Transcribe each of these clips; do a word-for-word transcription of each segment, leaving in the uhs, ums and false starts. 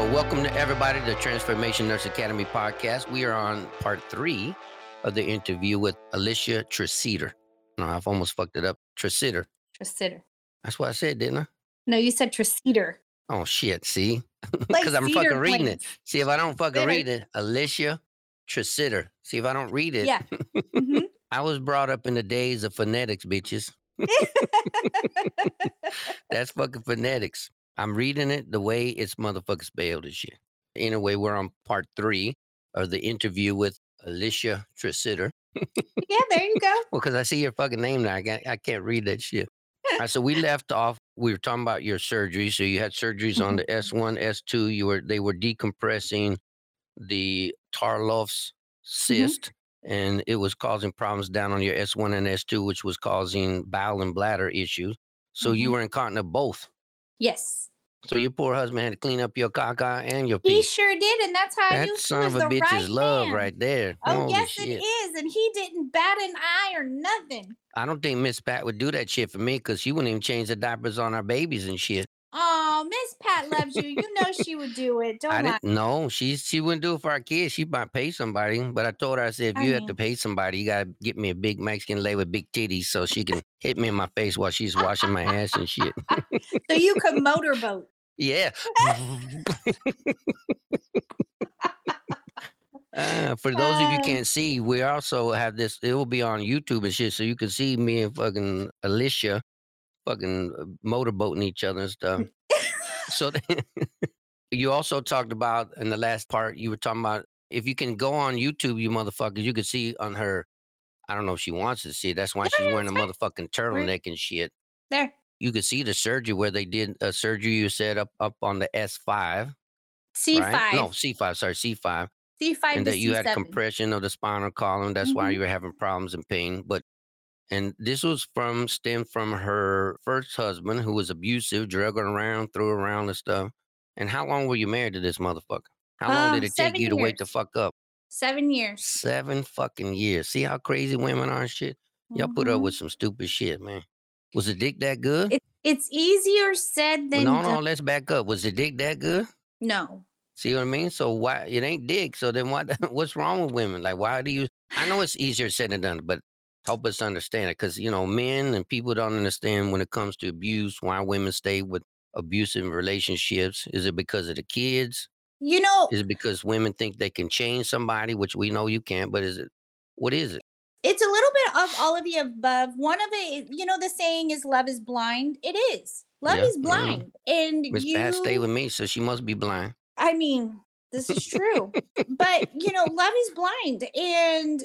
welcome to everybody to the Transformation Nurse Academy podcast. We are on part three of the interview with Alicia Tresidder. No, I've almost fucked it up. Tresidder. Tresidder. That's what I said, didn't I? No, you said Tresidder. Oh, shit, see? Like Because I'm cedar fucking reading plains. it. See, if I don't fucking Cedar. read it, Alicia Tresidder. See, if I don't read it. Yeah. Mhm. I was brought up in the days of phonetics, bitches. That's fucking phonetics. I'm reading it the way it's motherfucking spelled and shit. Anyway, we're on part three of the interview with Alicia Tresidder. Yeah, there you go. Well, because I see your fucking name now. I can't, I can't read that shit. All right, so we left off. We were talking about your surgery. So you had surgeries on the S one, S two. You were they were decompressing the Tarloff's cyst, and it was causing problems down on your S one and S two, which was causing bowel and bladder issues. So you Mhm. were incontinent both. Yes. So your poor husband had to clean up your caca and your He pee. sure did, and that's how I That knew son he of was a the bitch right is love man. right there. Oh, Holy yes, shit. it is, and he didn't bat an eye or nothing. I don't think Miss Pat would do that shit for me because she wouldn't even change the diapers on our babies and shit. Oh, Miss Pat loves you. You know she would do it. Don't I lie. didn't know. She she wouldn't do it for our kids. She might pay somebody. But I told her, I said, if I you have to mean- pay somebody, you gotta get me a big Mexican lady with big titties so she can hit me in my face while she's washing my ass and shit. So you could motorboat. Yeah. Uh, for those of you Uh. who can't see, we also have this. It will be on YouTube and shit, so you can see me and fucking Alicia fucking uh, motorboating each other and stuff. So then, you also talked about in the last part, you were talking about if you can go on YouTube, you motherfuckers, you can see on her. I don't know if she wants to see it. That's why Yeah, she's yeah, wearing a it's fine. motherfucking turtleneck and shit. There. You could see the surgery where they did a surgery you said up up on the S five. C five. Right? No, C five. Sorry, C five. C five And to that you C seven. had compression of the spinal column. That's why Mhm. you were having problems and pain. But and this was from stemmed from her first husband who was abusive, drug her around, threw her around and stuff. And how long were you married to this motherfucker? How long Uh, did it take seven you to wake the years. fuck up? Seven years. Seven fucking years. See how crazy women are and shit? Y'all put up Mhm. with some stupid shit, man. Was the dick that good? It, it's easier said than no, no, done. let's back up. Was the dick that good? No. See what I mean? So why it ain't dick? So then what? What's wrong with women? Like, why do you? I know it's easier said than done, but help us understand it, because you know, men and people don't understand when it comes to abuse. Why women stay with abusive relationships? Is it because of the kids? You know, Is it because women think they can change somebody, which we know you can't? But is it? What is it? it's a little bit of all of the above. One of it, you know, the saying is love is blind. It is. Love Yeah, is I know. blind. And Miss Pat stay you, with me, so she must be blind. I mean, this is true. But, you know, love is blind. And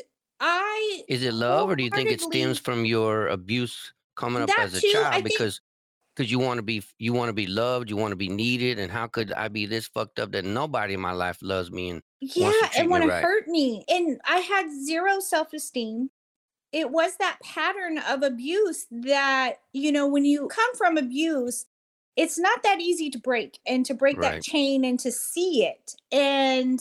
I, Is it love, or do you think it wholeheartedly- stems from your abuse coming up That as a too, I child? think- Because because you want to be you want to be loved, you want to be needed, and how could I be this fucked up that nobody in my life loves me and yeah, wants to treat and me when it right? hurt me, and I had zero self-esteem. It was that pattern of abuse that, you know, when you come from abuse, it's not that easy to break and to break Right. that chain and to see it. And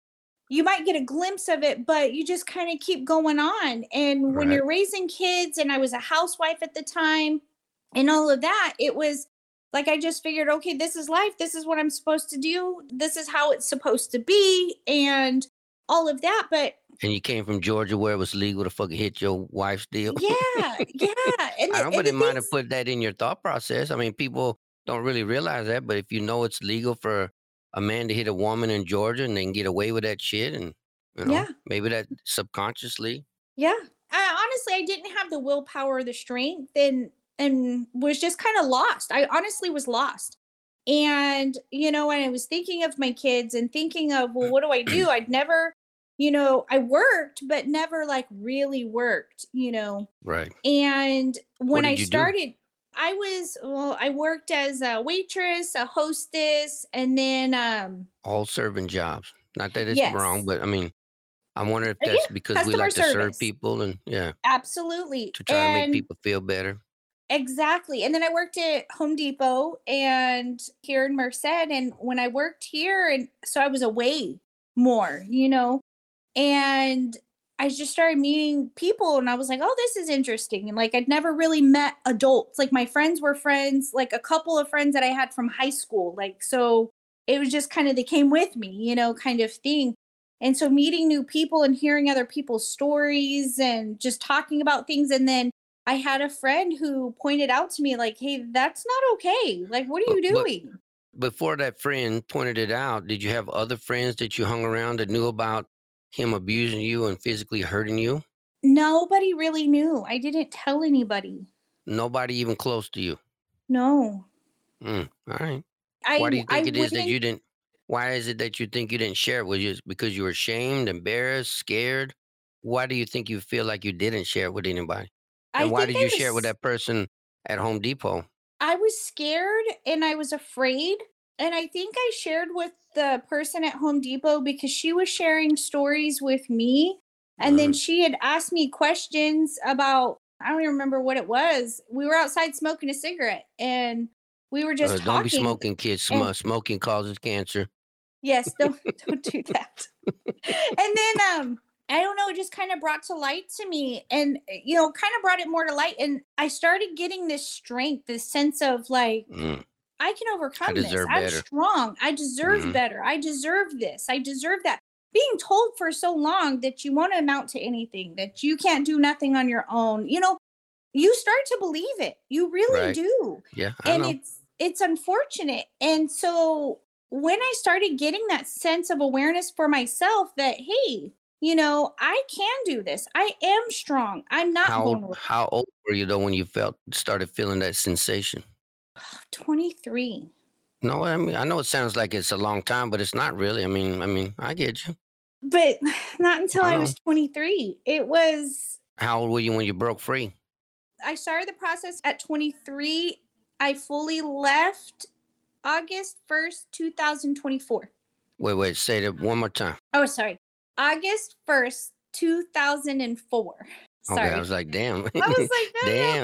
you might get a glimpse of it, but you just kind of keep going on. And when Right. you're raising kids, and I was a housewife at the time and all of that, it was like I just figured, okay, this is life. This is what I'm supposed to do. This is how it's supposed to be. And all of that. But And you came from Georgia where it was legal to fucking hit your wife still. yeah, yeah. And I the- know, and but the it might have things- put that in your thought process. I mean, people don't really realize that, but if you know it's legal for a man to hit a woman in Georgia and they can get away with that shit, and you know, Yeah. maybe that subconsciously. Yeah. I, honestly, I didn't have the willpower or the strength, and and was just kind of lost. I honestly was lost. And, you know, when I was thinking of my kids and thinking of, well, what do I do? I'd never, you know, I worked, but never like really worked, you know. Right. And when did I you do? started, I was, well, I worked as a waitress, a hostess, and then, um, All serving jobs. Not that it's Yes. wrong, but I mean, I wonder if Uh, that's yeah, because we customer like to serve service. people and yeah, absolutely. to try to And make people feel better. exactly. And then I worked at Home Depot and here in Merced. And when I worked here, and so I was away more, you know, and I just started meeting people, and I was like, oh, this is interesting. And like, I'd never really met adults. Like, my friends were friends, like a couple of friends that I had from high school. Like, so it was just kind of, they came with me, you know, kind of thing. And so meeting new people and hearing other people's stories and just talking about things. And then I had a friend who pointed out to me, like, hey, that's not okay. Like, what are But you but doing? before that friend pointed it out, did you have other friends that you hung around that knew about him abusing you and physically hurting you? Nobody really knew. I didn't tell anybody. Nobody even close to you. No. Mm, all right. I Why do you I think it is that wouldn't you didn't? Why is it that you think you didn't share it? Was it just because you were ashamed, embarrassed, scared? Why do you think you feel like you didn't share it with anybody? I And why think did I you share it with was that person at Home Depot? I was scared and I was afraid. And I think I shared with the person at Home Depot because she was sharing stories with me. And then Mm. she had asked me questions about, I don't even remember what it was. We were outside smoking a cigarette and we were just Uh, don't be talking. smoking, kids. And Sm- Smoking causes cancer. yes, don't don't do that. And then um I don't know, it just kind of brought to light to me and you know, kind of brought it more to light. And I started getting this strength, this sense of like, Mm, I can I overcome this. deserve I'm better. strong. I deserve Hmm. better. I deserve this. I deserve that. Being told for so long that you won't amount to anything, that you can't do nothing on your own, you know, you start to believe it. You really Right. do. Yeah, I And know. it's it's unfortunate. And so when I started getting that sense of awareness for myself that hey, you know, I can do this. I am strong. I'm not How old, vulnerable. how old were you though when you felt started feeling that sensation? twenty-three. No, I mean I know it sounds like it's a long time, but it's not really. I mean, I mean, I get you. But not until I I know. was twenty-three. It was How old were you when you broke free? I started the process at twenty-three. I fully left August first, twenty twenty-four. Wait, wait, say that one more time. Oh, sorry. August first, two thousand four. Okay, I Sorry. was like, damn, I was like, damn.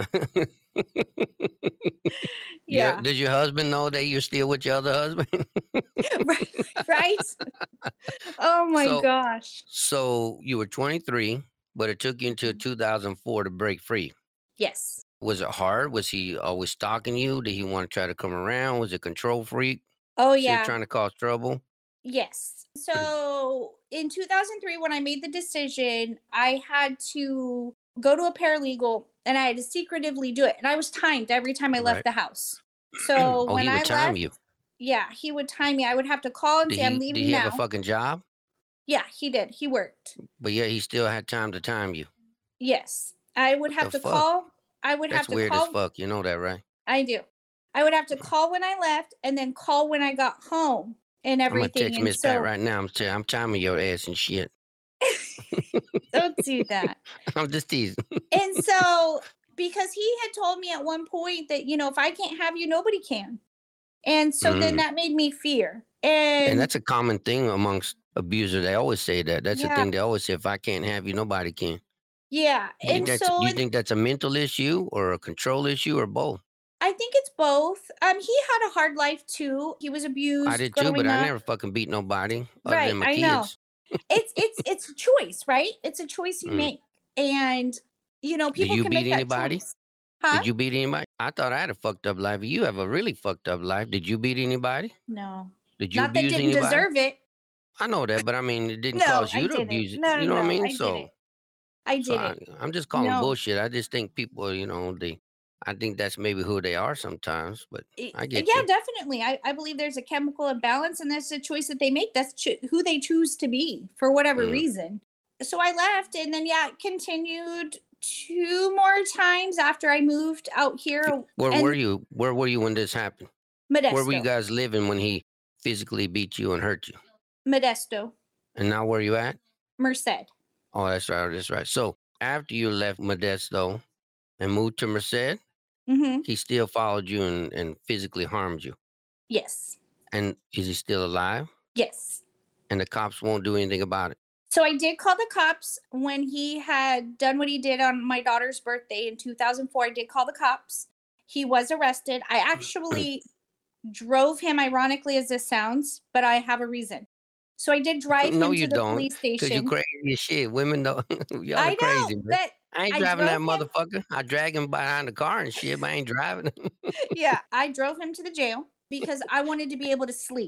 Yeah, yeah. does your husband know that you're still with your other husband? Right. Right. Oh my So, gosh. so you were twenty-three, but it took you until Mhm. two thousand four to break free. Yes. Was it hard? Was he always stalking you? Did he want to try to come around? Was it control freak? Oh Still yeah. trying to cause trouble? Yes. What did- So in two thousand three, when I made the decision, I had to go to a paralegal and I had to secretively do it. And I was timed every time I left Right. the house. So Oh, when he I would time left, you. yeah, he would time me. I would have to call and Did say, I'm he? Did leaving he have a now. fucking job? Yeah, he did. He worked. But yeah, he still had time to time you. Yes. I would What the have to fuck? call. I would have That's to weird as call. fuck. You know that, right? I do. I would have to call when I left and then call when I got home and I'm gonna everything. text And Miss Pat so right now. I'm t- I'm timing your ass and shit. don't do that. I'm just teasing. And so, because he had told me at one point that, you know, if I can't have you, nobody can. And so then Mm. that made me fear. And And that's a common thing amongst abusers. They always say that. That's the yeah, thing they always say. If I can't have you, nobody can. yeah. You think And that's so you and think that's a mental issue or a control issue or both? I think it's both. Um, he had a hard life too. He was I abused did too, but growing I up. never fucking beat nobody other Right, than my I know. kids. It's it's it's a choice, right? It's a choice you Mm. make. And you know, Did people you can beat make that anybody? choice. Huh? Did you beat anybody? I thought I had a fucked up life. You have a really fucked up life. Did you beat anybody? No. Did you Not that abuse didn't anybody? deserve it. I know that, but I mean, it didn't No, cause I you to didn't. abuse it. No, no, You know what I no. mean? I So, didn't. I so I, didn't. I'm just calling No. bullshit. I just think people, you know, they, I think that's maybe who they are sometimes. But I- I get yeah, you. definitely. I, I believe there's a chemical imbalance and that's a choice that they make. That's cho- who they choose to be for whatever Mm. reason. So I left and then, yeah, it continued two more times after I moved out here Where were and you? Where were you when this happened? Where were you Modesto, guys living when he physically beat you and hurt you? Modesto, And now where you at? Merced. Oh, that's right. That's right. So after you left Modesto and moved to Merced, Mm-hmm. he still followed you and, and physically harmed you. Yes. And is he still alive? Yes. And the cops won't do anything about it. So I did call the cops when he had done what he did on my daughter's birthday in two thousand four. I did call the cops. He was arrested. I actually drove him, ironically as this sounds, but I have a reason. So I did drive No, him you to the don't. police Cause you station. crazy as shit. Women don't. Y'all are I crazy, know, man. but I ain't I driving that drove him. motherfucker. I drag him behind the car and shit, but I ain't driving. Yeah, I drove him to the jail because I wanted to be able to sleep.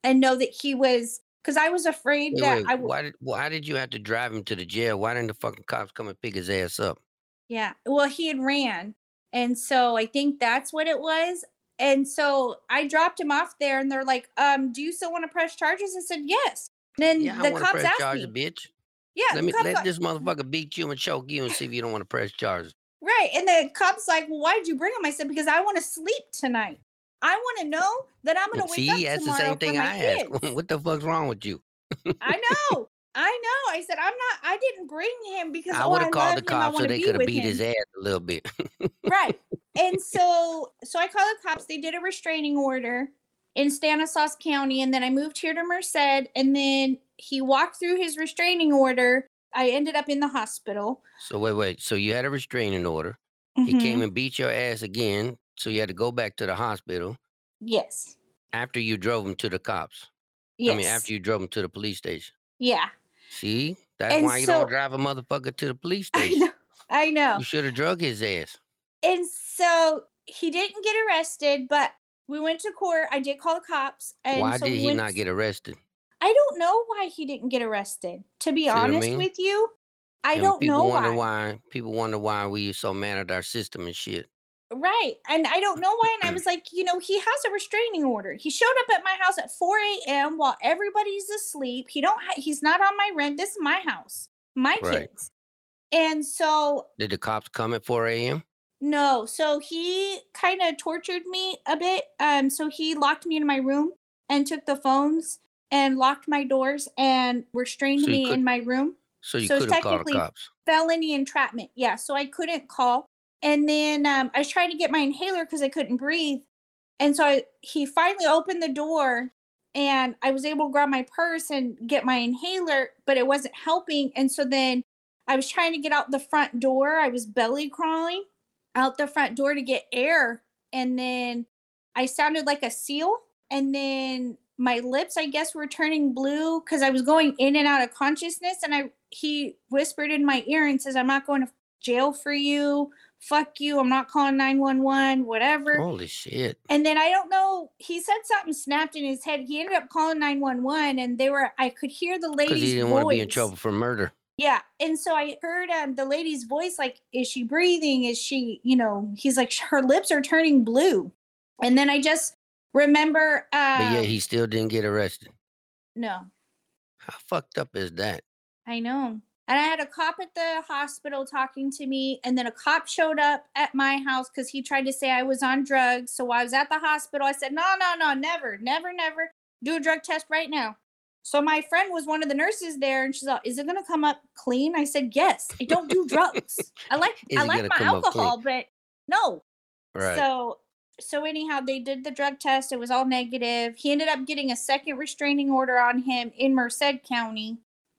and know that he was, because I was afraid Wait, that wait. I would. Why did why did you have to drive him to the jail? Why didn't the fucking cops come and pick his ass up? Yeah. Well, he had ran. And so I think that's what it was. And so I dropped him off there and they're like, um, do you still want to press charges? I said, yes. And then Yeah, I the want to cops press asked charges, me, bitch. yeah, Let the me cops let like, this motherfucker beat you and choke you and see if you don't want to press charges. right. And the cops like, well, why'd you bring him? I said, because I want to sleep tonight. I want to know that I'm going to wake See, up that's the tomorrow same for thing my I asked. kids. What the fuck's wrong with you? I know. I know. I said, I'm not, I didn't bring him because, I oh, would I have called love the him. I cops want so to they be could have with beat his him. ass a little bit. Right. And so so I called the cops. They did a restraining order in Stanislaus County. And then I moved here to Merced. And then he walked through his restraining order. I ended up in the hospital. So wait, wait. So you had a restraining order. He Mm-hmm. came and beat your ass again. So you had to go back to the hospital Yes. after you drove him to the cops. Yes. I mean, after you drove him to the police station. Yeah. See, that's And why you don't so drive a motherfucker to the police I station. know. I know. You should have drug his ass. And so he didn't get arrested, but we went to court. I did call the cops. And Why so did we he went. not get arrested? I don't know why he didn't get arrested. To be See what I honest mean? with you, I And don't know people wonder why. why. People wonder why we so mad at our system and shit. Right. And I don't know why. And I was like, you know, he has a restraining order. He showed up at my house at four a.m. while everybody's asleep. He don't ha- he's not on my rent. This is my house. My Right. kids. And so Did the cops come at four a.m.? no. So he kind of tortured me a bit. Um so he locked me in my room and took the phones and locked my doors and restrained So you me could in my room. so you So it's could have called the technically cops. felony entrapment. Yeah. So I couldn't call. And then um, I was trying to get my inhaler because I couldn't breathe. And so I, he finally opened the door and I was able to grab my purse and get my inhaler, but it wasn't helping. And so then I was trying to get out the front door. I was belly crawling out the front door to get air. And then I sounded like a seal. And then my lips, I guess, were turning blue because I was going in and out of consciousness. And I he whispered in my ear and says, I'm not going to jail for you. Fuck you. I'm not calling nine one one, whatever. Holy shit. And then I don't know, he said something snapped in his head. He ended up calling nine one one and they were, I could hear the Because lady's he didn't voice. want to be in trouble for murder. Yeah. And so I heard um, the lady's voice, like, is she breathing? Is she, you know, he's like, her lips are turning blue. And then I just remember. Um, But yeah, he still didn't get arrested. No. How fucked up is that? I know. And I had a cop at the hospital talking to me. And then a cop showed up at my house because he tried to say I was on drugs. So while I was at the hospital, I said, no, no, no, never, never, never do a drug test right now. So my friend was one of the nurses there and she's like, is it going to come up clean? I said, yes, I don't do drugs. I like, Is I it like gonna my come up clean? alcohol, but no. Right. So, so anyhow, they did the drug test. It was all negative. He ended up getting a second restraining order on him in Merced County.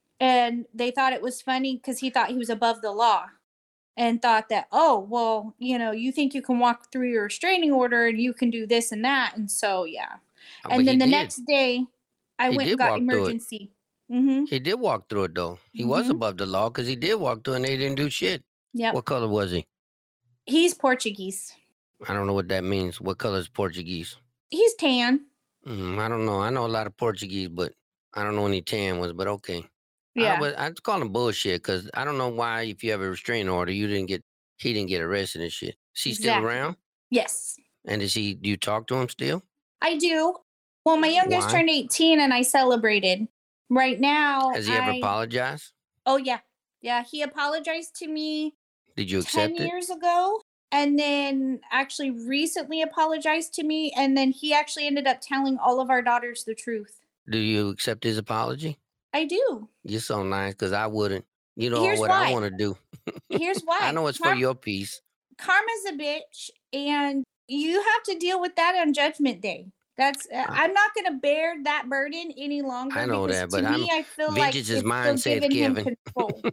And they thought it was funny because he thought he was above the law and thought that, oh, well, you know, you think you can walk through your restraining order and you can do this and that. And so, yeah. Oh, and but then he the did. next day, I He went did and got walk through it. emergency. Mm-hmm. He did walk through it though. He was Mhm. above the law because he did walk through and they didn't do shit. Yep. What color was he? He's Portuguese. I don't know what that means. What color is Portuguese? He's tan. Mm, I don't know. I know a lot of Portuguese, but I don't know any tan ones. But okay. I Yeah. was I call him bullshit because I don't know why if you have a restraining order you didn't get he didn't get arrested and shit. Is he still Exactly. around? Yes, And is he? Do you talk to him still? I do. Well, my youngest Why? turned eighteen and I celebrated. Right now, Has he ever I, apologized? oh, yeah. Yeah, he apologized to me Did you ten accept it? years ago and then actually recently apologized to me. And then he actually ended up telling all of our daughters the truth. Do you accept his apology? I do. You're so nice because I wouldn't. You know Here's what I why. want to do. Here's why. I know it's for Karma, your peace. karma's a bitch, and you have to deal with that on Judgment Day. That's uh, I, I'm not going to bear that burden any longer I know because that, to but I'm me, I feel like vengeance is it's mine, still saith giving him Kevin. control.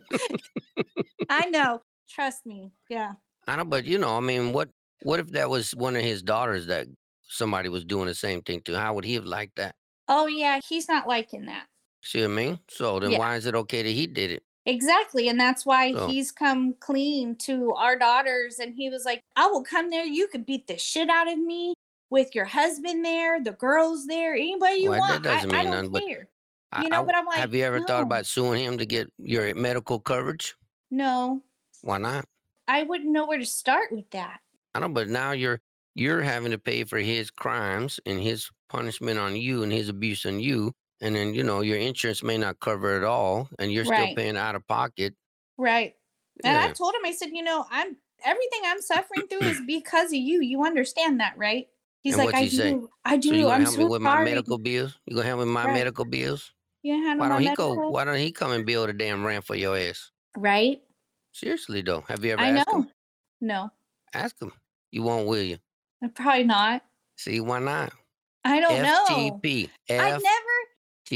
I know. Trust me. Yeah. I know, but you know, I mean, what what if that was one of his daughters that somebody was doing the same thing to? How would he have liked that? Oh, yeah. He's not liking that. See what I mean? So then Yeah. why is it okay that he did it? Exactly. And that's why So he's come clean to our daughters. And he was like, I will come there. You could beat the shit out of me. with your husband there, the girls there, anybody you Well, want. that I, doesn't I mean don't nothing. But care. I, You I know, w- but I'm like, have you ever thought no, about suing him to get your medical coverage? no, Why not? I wouldn't know where to start with that. I know, but now you're you're having to pay for his crimes and his punishment on you and his abuse on you, and then you know your insurance may not cover it all, and you're still Right. paying out of pocket. Right. And I Yeah. told him, I said, you know, I'm everything I'm suffering through is because of you. You understand that, right? He's And like, what's I he say? do. I So you do. gonna I'm help me so with my sorry. medical bills? You gonna help me with my Right. medical bills? You handle Why my don't he go? medical. Why don't he come and build a damn ramp for your ass? Right. Seriously though, have you ever I asked him? know. No, Ask him. You won't, will you? probably not. See, why not? I don't know. F T P. I F never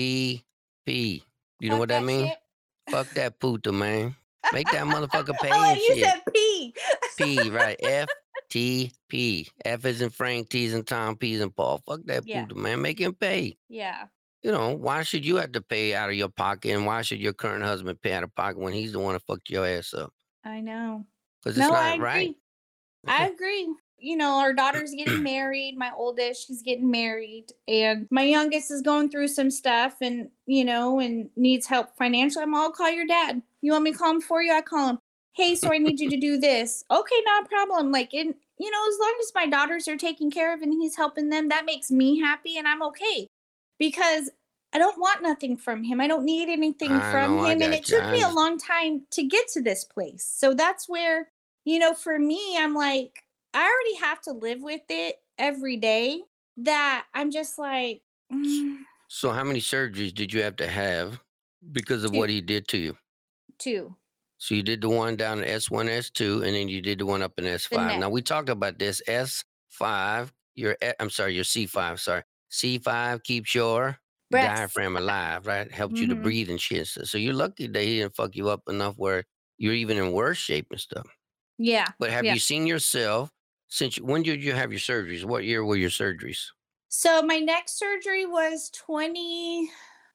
T P. You know fuck what that that means? shit. Fuck that puta, man. Make that motherfucker pay Oh, and you shit. said P. P, right? F T P. F is in Frank, T is in Tom, P is in Paul. Fuck that Yeah. puta, man. Make him pay. Yeah. You know, why should you have to pay out of your pocket, and why should your current husband pay out of pocket when he's the one that fucked your ass up? I know. Because it's No, I not right. agree. I agree. You know, our daughter's getting married. My oldest, she's getting married. And my youngest is going through some stuff and, you know, and needs help financially. I'm all, I'll call your dad. You want me to call him for you? I call him. Hey, so I need you to do this. Okay, not a problem. Like, in, you know, as long as my daughters are taken care of and he's helping them, that makes me happy and I'm okay. Because I don't want nothing from him. I don't need anything I from know, I him. And it got you. took I me a understand. long time to get to this place. So that's where, you know, for me, I'm like, I already have to live with it every day that I'm just like, mm, So how many surgeries did you have to have because of two, what he did to you? two, So you did the one down in S one, S two, and then you did the one up in the S five. neck. Now we talked about this. S five, your e- I'm sorry, your C five, sorry. C five keeps your Breasts. diaphragm alive, right? Helps you to Mm-hmm. breathe and shit. So, so you're lucky that he didn't fuck you up enough where you're even in worse shape and stuff. Yeah. But have Yeah. you seen yourself since you, when did you have your surgeries? What year were your surgeries? So my neck surgery was twenty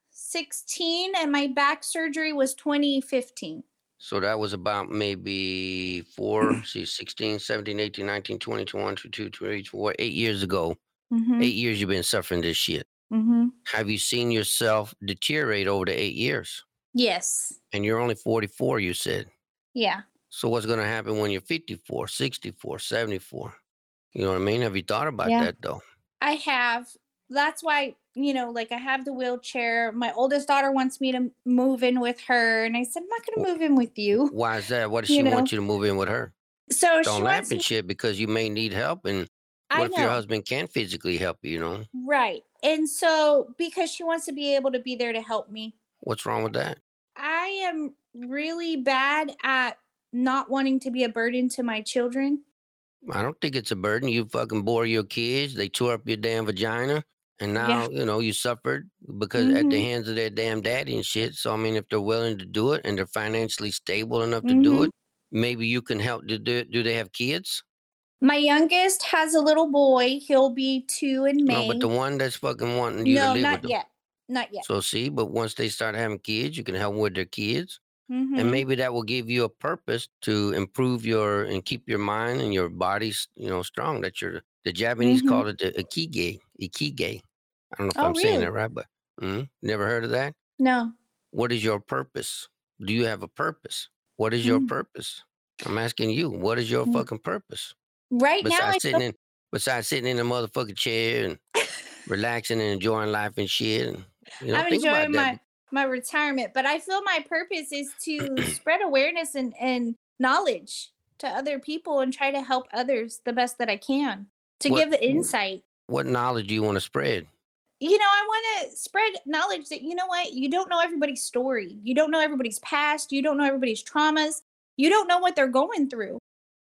sixteen and my back surgery was twenty fifteen. So that was about maybe four, see, sixteen, seventeen, eighteen, nineteen, twenty, twenty-one, twenty-two, twenty-four, eight years ago. Mm-hmm. Eight years you've been suffering this shit. Mm-hmm. Have you seen yourself deteriorate over the eight years? Yes. And you're only forty-four, you said. Yeah. So what's going to happen when you're fifty-four, sixty-four, seventy-four? You know what I mean? Have you thought about Yeah. that though? I have. That's why, you know, like I have the wheelchair. My oldest daughter wants me to move in with her. And I said, I'm not going to move in with you. Why is that? Why does You she know, want you to move in with her? so Don't she laugh wants and me. shit because you may need help. And I what if your know. husband can't physically help you, you know? Right. And so because she wants to be able to be there to help me, What's wrong with that? I am really bad at not wanting to be a burden to my children. I don't think it's a burden. You fucking bore your kids. They tore up your damn vagina. And Yeah. now, you know, you suffered because at the Mm-hmm. hands of their damn daddy and shit. So, I mean, if they're willing to do it and they're financially stable enough to do Mm-hmm. it, maybe you can help. Do, do, do they have kids? My youngest has a little boy. He'll be two in No, May. but the one that's fucking wanting you to No, live with not them. yet. Not yet. So, see, but once they start having kids, you can help them with their kids. And Mm-hmm. maybe that will give you a purpose to improve your and keep your mind and your body, s- you know, strong. That you're the Japanese Mm-hmm. call it the ikigai. Ikigai. I don't know if Oh, I'm saying that really? right, but mm, never heard of that. No. What is your purpose? Do you have a purpose? What is your Mm. purpose? I'm asking you. What is your Mm. fucking purpose Right now, I besides sitting don't. in besides sitting in a motherfucking chair and relaxing and enjoying life and shit? And you know, I'm think about enjoying that. my my retirement, but I feel my purpose is to spread awareness and and knowledge to other people and try to help others the best that I can to What give insight. what knowledge do you want to spread? You know, I want to spread knowledge that, you know what, you don't know everybody's story. You don't know everybody's past. You don't know everybody's traumas. You don't know what they're going through.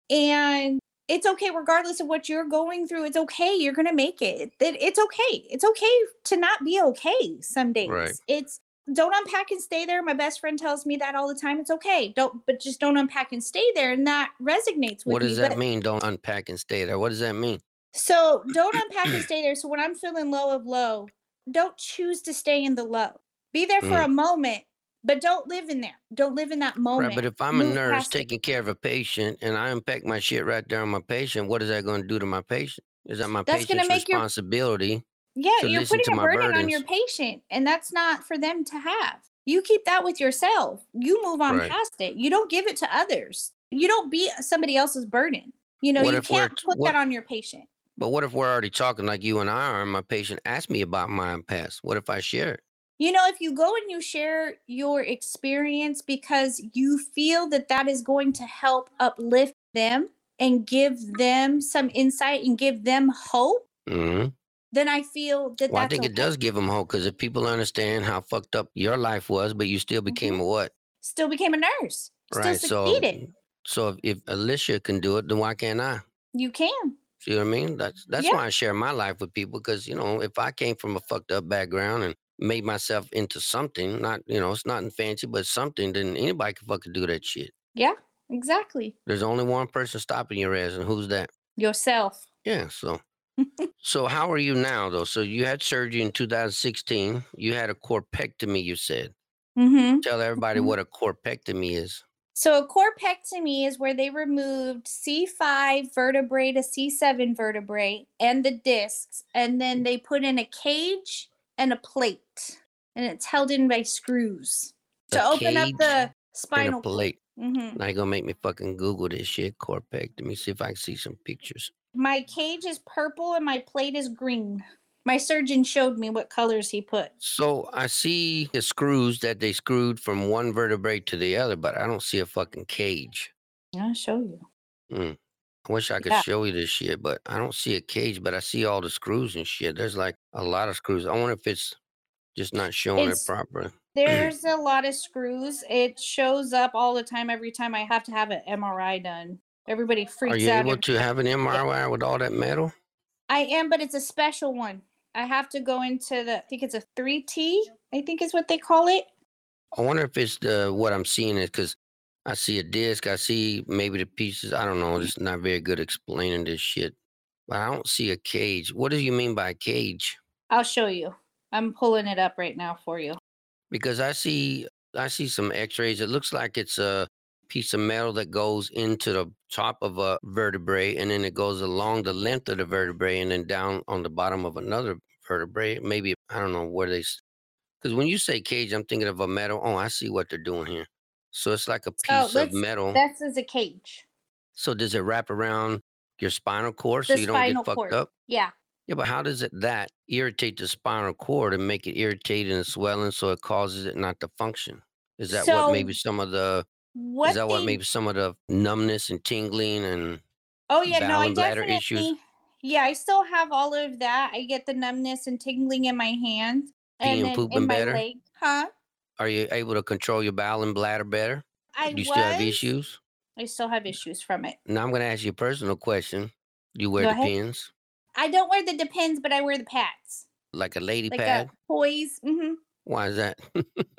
And it's okay, regardless of what you're going through. It's okay. You're going to make it. It- It's okay. It's okay to not be okay some days. Right. It's don't unpack and stay there. My best friend tells me that all the time. It's okay. Don't, but just don't unpack and stay there. And that resonates with What me. does that But mean? Don't unpack and stay there. What does that mean? so don't unpack and stay there. So when I'm feeling low of low, don't choose to stay in the low. Be there for Mm. a moment, but don't live in there. Don't live in that moment. Right, but if I'm a Move nurse past it. taking care of a patient and I unpack my shit right there on my patient, what is that going to do to my patient? Is that my That's going to patient's make your, responsibility yeah, to you're listen putting to a my burden on your burdens? patient, and that's not for them to have. You keep that with yourself. You move on Right. past it. You don't give it to others. You don't be somebody else's burden. You know, What you if we're can't t- put that what? on your patient. But what if we're already talking like you and I are, and my patient asked me about my past? What if I share it? You know, if you go and you share your experience because you feel that that is going to help uplift them and give them some insight and give them hope, Hmm. then I feel that Well, I that's think it okay. does give them hope because if people understand how fucked up your life was, but you still Mhm. became a what? Still became a nurse, still Right. So, succeeded. so if, if Alicia can do it, then why can't I? You can. See what I mean? That's that's Yeah. why I share my life with people because you know if I came from a fucked up background and made myself into something, not you know it's nothing fancy, but something, then anybody can fucking do that shit. Yeah. Exactly. There's only one person stopping your ass, and who's that? Yourself. Yeah. So so how are you now though? So you had surgery in two thousand sixteen. You had a corpectomy. You said. Tell everybody Mm-hmm. what a corpectomy is. So a corpectomy is where they removed C five vertebrae to C seven vertebrae and the discs, and then they put in a cage and a plate, and it's held in by screws A to open up cage the and a spinal cord. plate. Hmm. Now you're gonna make me fucking Google this shit, corpectomy. See if I can see some pictures. My cage is purple and my plate is green. My surgeon showed me what colors he put. So I see the screws that they screwed from one vertebrae to the other, but I don't see a fucking cage. I'll show you. Mm. I wish I could Yeah. show you this shit, but I don't see a cage, but I see all the screws and shit. There's like a lot of screws. I wonder if it's just not showing it It's properly. There's a lot of screws. It shows up all the time every time I have to have an M R I done. Everybody Are freaks you out able every to time. have an M R I with all that metal? I am, but it's a special one. I have to go into the, I think it's a three T, I think is what they call it. I wonder if it's the what I'm seeing is because I see a disc, I see maybe the pieces. I don't know. It's not very good explaining this shit. But I don't see a cage. What do you mean by cage? I'll show you. I'm pulling it up right now for you. Because I see I see some x-rays. It looks like it's a piece of metal that goes into the top of a vertebrae and then it goes along the length of the vertebrae and then down on the bottom of another vertebrae. Maybe I don't know where they because when you say cage, I'm thinking of a metal. Oh, I see what they're doing here. So it's like a So piece of let's, metal. this is a cage. So does it wrap around your spinal cord The so you don't get spinal fucked cord. up? Yeah. Yeah, but how does it that irritate the spinal cord and make it irritated and swelling so it causes it not to function? Is that what So maybe some of the is what that what they, maybe some of the numbness and tingling and oh yeah, no, bowel I and bladder issues definitely, yeah, I still have all of that. I get the numbness and tingling in my hands and peeing then in pooping my better? leg. Huh? Are you able to control your bowel and bladder better? I Do you still have was. issues? I still have issues from it. Now I'm gonna ask you a personal question. You wear Go ahead. Depends? I don't wear the Depends, but I wear the pads, Like a lady like a pad? poise. Hmm. Why is that?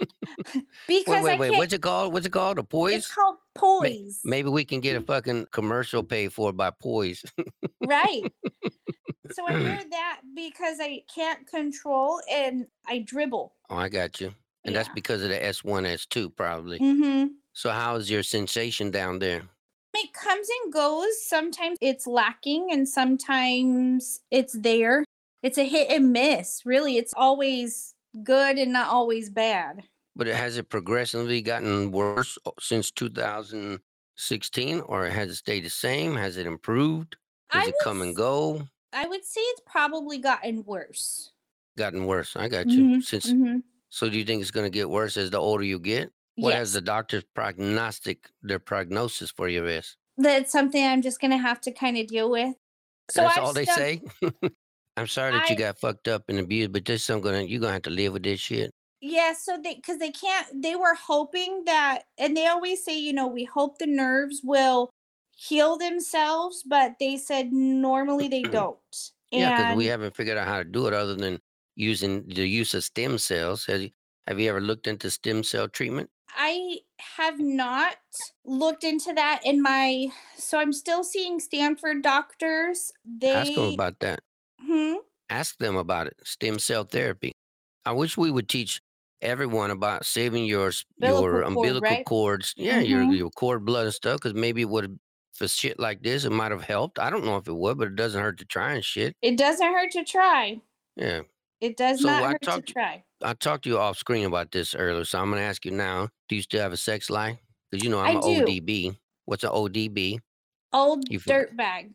Wait, Because wait, I wait. can't. What's it called? What's it called? A It's poise? called May- poise, Maybe we can get a fucking commercial paid for by Poise. right? So I Oh, wear that because I can't control and I dribble. I got you. And that's Yeah. because of the S one, S two, probably. Mm-hmm. So how's your sensation down there? It comes and goes. Sometimes it's lacking and sometimes it's there. It's a hit and miss. Really, it's always good and not always bad. But it has it progressively gotten worse o- since two thousand sixteen, or has it stayed the same? Has it improved? I Does it would come and s- go? I would say it's probably gotten worse. Gotten worse. I got you. Mhm. Since Mhm. so, do you think it's going to get worse as the older you get? What has Yes. the doctor's prognostic, their prognosis for your is? That's something I'm just going to have to kind of deal with. So That's I've all they stuck say. I'm sorry that you I got fucked up and abused, but this I'm gonna you're gonna have to live with this shit. yeah, so they, cuz they can't, they were hoping that, and they always say, you know, we hope the nerves will heal themselves, but they said normally they don't. Yeah, because we And haven't figured out how to do it other than using the use of stem cells. Have you, have you ever looked into stem cell treatment? I have not looked into that in my, so I'm still seeing Stanford doctors. Ask them They, about that. hmm, Ask them about it. Stem cell therapy. I wish we would teach everyone about saving your s- umbilical your cord, umbilical right? cords. Yeah, your Mhm. your cord blood and stuff, because maybe it would for shit like this, it might have helped. I don't know if it would, but it doesn't hurt to try and shit. It doesn't hurt to try. Yeah. It does So not I hurt to talked try. I talked to you off screen about this earlier, so I'm gonna ask you now. Do you still have a sex life? Because you know I'm I an do. O D B. What's an O D B? Old You forgot. dirtbag.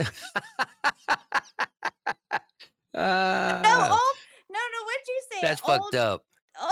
No, Ah, old. No, no. What'd you say? that's Old. fucked up.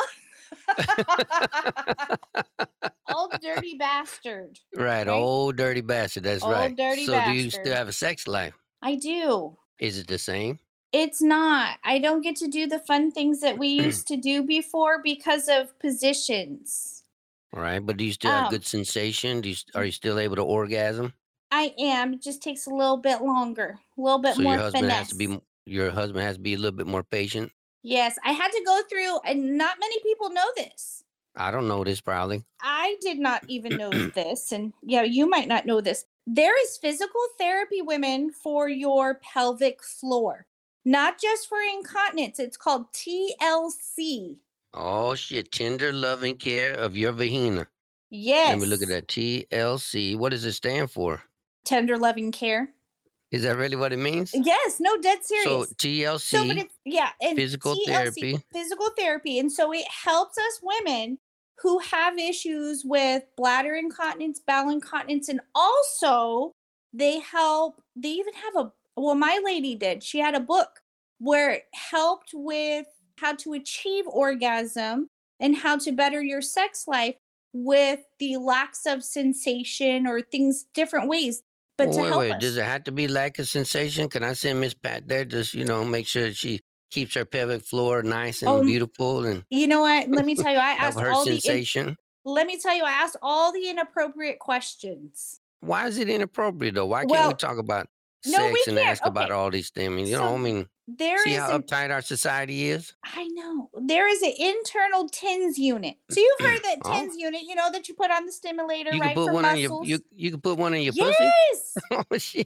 Old dirty bastard. Right, Right? old dirty bastard. That's right. Old dirty So do you still bastard. have a sex life? I do. Is it the same? It's not. I don't get to do the fun things that we used to do before because of positions. All right, but do you still have Um, good sensation? Do you, st- are you still able to orgasm? I am. It just takes a little bit longer, a little bit So more your husband has to be finesse. m- your husband has to be a little bit more patient. Yes, I had to go through, and not many people know this. I don't know this probably. I did not even know this, and yeah, you might not know this. There is physical therapy, women, for your pelvic floor, not just for incontinence. It's called T L C. Oh shit, tender loving care of your vagina. Yes. Let me look at that. T L C. What does it stand for? Tender loving care. Is that really what it means? Yes, no, dead So serious. T L So, but C, it's, yeah, and physical T L C, therapy. physical therapy. And so it helps us women who have issues with bladder incontinence, bowel incontinence, and also they help, they even have a, well, my lady did. She had a book where it helped with how to achieve orgasm and how to better your sex life with the lacks of sensation or things different ways. But Well, to wait, help wait. us. Does it have to be lack of sensation? Can I send Miss Pat there? Just you know, make sure that she keeps her pelvic floor nice and Um, beautiful and You know what? Let me tell you, I help asked her all the in, sensation. let me tell you, I asked all the inappropriate questions. Why is it inappropriate though? Why can't we Well, talk about no, we sex and can't. ask about Okay. all these things? I mean, you know, I So mean, there see is how an uptight our society is? I know. There is an internal TENS unit. So you've heard that Oh, TENS unit, you know, that you put on the stimulator, you can right, put for one in your you muscles. you can put one in your pussy? Yes. Oh shit.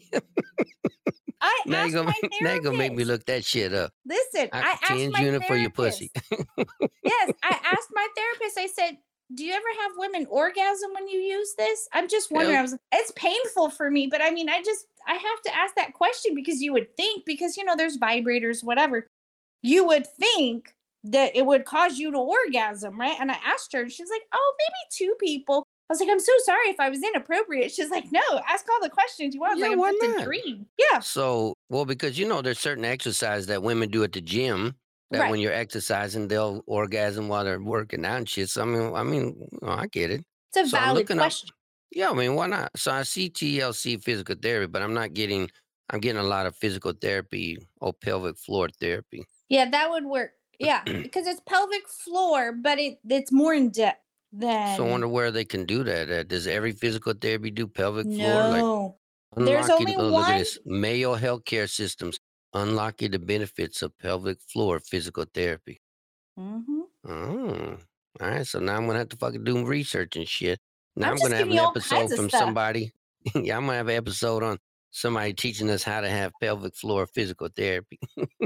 I Now you asked gonna my now you gonna make me therapist. look that shit up. Listen, I, I asked tens my unit for your pussy. therapist. Yes, I asked my therapist. I said, "Do you ever have women orgasm when you use this?" I'm just wondering. I Hell, was it's painful for me, but I mean, I just I have to ask that question because you would think because you know there's vibrators, whatever. You would think that it would cause you to orgasm, right? And I asked her, and she's like, "Oh, maybe two people." I was like, "I'm so sorry if I was inappropriate." She's like, "No, ask all the questions you want." I was yeah, like, "I'm why just not? intrigued." Yeah, So, well, because you know, there's certain exercise that women do at the gym that right. when you're exercising, they'll orgasm while they're working out and shit. So, I mean, I mean, you know, I get it. It's a So I'm valid looking up. question. Yeah, I mean, why not? So I see T L C physical therapy, but I'm not getting. I'm getting a lot of physical therapy or pelvic floor therapy. Yeah, that would work. Yeah, because it's pelvic floor, but it it's more in depth So I than wonder where they can do that at. Does every physical therapy do pelvic floor? Like no. There's unlocking, only oh, look at one. this. Mayo Healthcare Systems unlocking the benefits of pelvic floor physical therapy. Mm-hmm. Oh, all right. So now I'm gonna have to fucking do research and shit. Now I'm I'm just gonna have giving an you all kinds episode of from stuff. somebody. Yeah, I'm gonna have an episode on somebody teaching us how to have pelvic floor physical therapy.